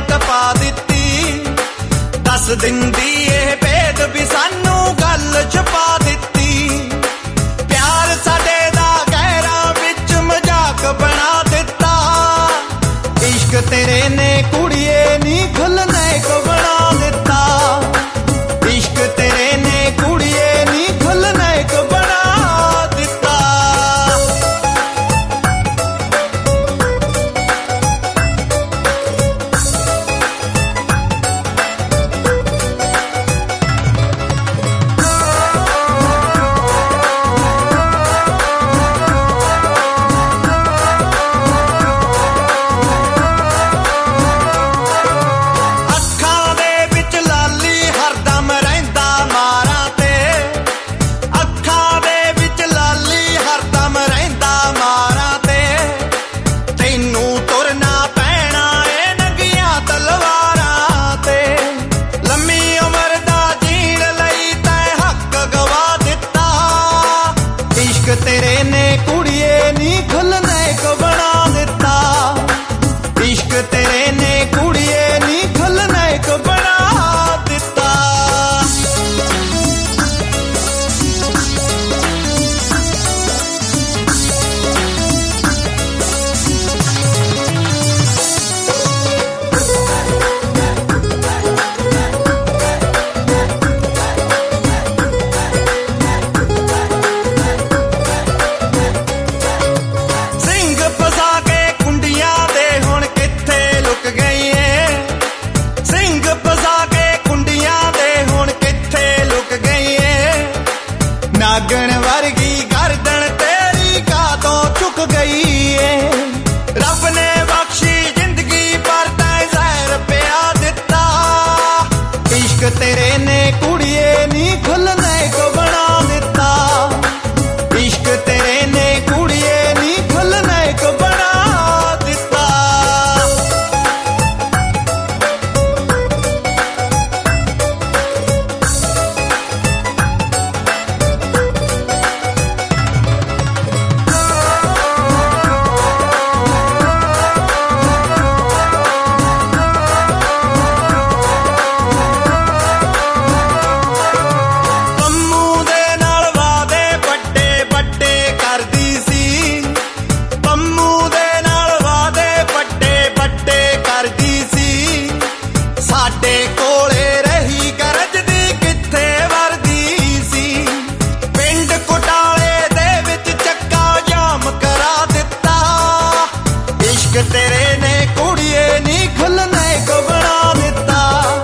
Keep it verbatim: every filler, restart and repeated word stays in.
Note पा दिती। दस दिंदी एह भेद भी सानू गल छुपा दिती। प्यार साडे दा गहरा विच मजाक बना दिता। इश्क तेरे ने कुड़िए नी खलनायक बना दिता। इश्क तेरे ने कुड़िए नी खलनायक बना दिता। तेरे ने कुड़िए नी खलनायक बना दिता। इश्क तेरे ने कुड़िए नी खलनायक बना दिता। नागण वर्गी गर्दन तेरी कातों चुक गई है। रब ने बख्शी जिंदगी पर तैं जहर पिया दिता। इश्क तेरे ने कुड़िए नी खलनायक बना दिता। इश्क तेरे ने कुड़िए नी खलनायक बना दिता। तेरे ने कुड़िए नी खलनायक बना दिता।